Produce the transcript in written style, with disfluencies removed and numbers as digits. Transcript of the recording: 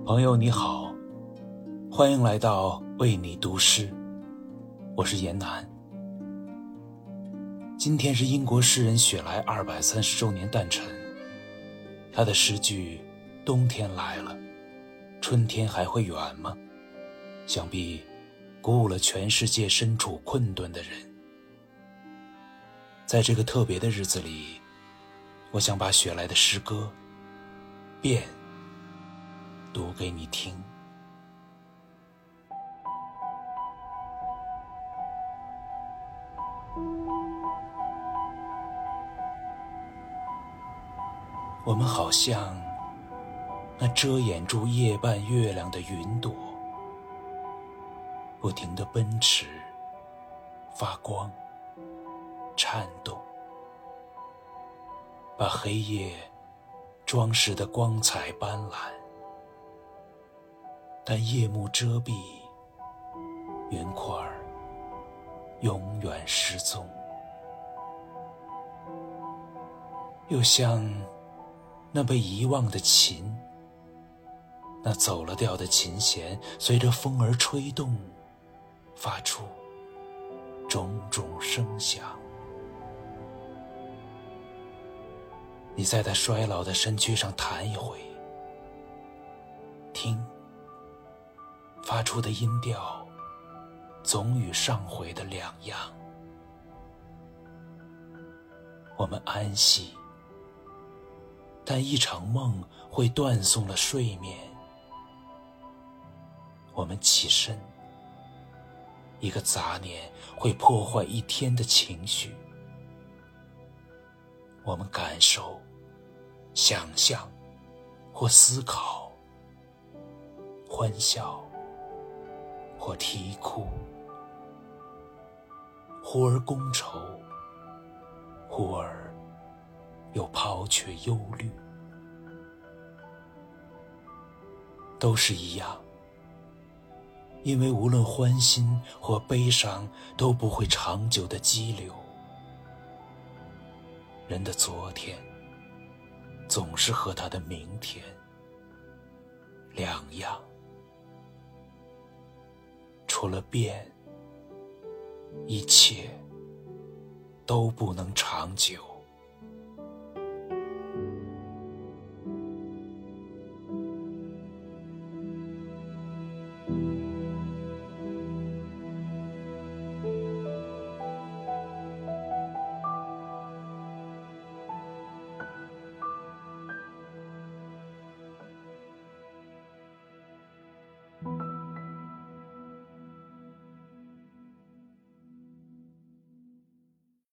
朋友你好，欢迎来到为你读诗，我是严南。今天是英国诗人雪莱230周年诞辰，他的诗句冬天来了，春天还会远吗？想必鼓舞了全世界身处困顿的人。在这个特别的日子里，我想把雪莱的诗歌《变》读给你听。我们好像那遮掩住夜半月亮的云朵，不停地奔驰、发光、颤动，把黑夜装饰得光彩斑斓。但夜幕遮蔽，云块永远失踪。又像那被遗忘的琴，那走了调的琴弦随着风儿吹动，发出种种声响。你在他衰老的身躯上弹一回，听，发出的音调总与上回的两样。我们安息，但一场梦会断送了睡眠。我们起身，一个杂念会破坏一天的情绪。我们感受、想象或思考，欢笑或啼哭，忽而觥筹，忽而又抛却忧虑。都是一样，因为无论欢欣或悲伤都不会长久的激流。人的昨天总是和他的明天两样，除了变，一切都不能长久。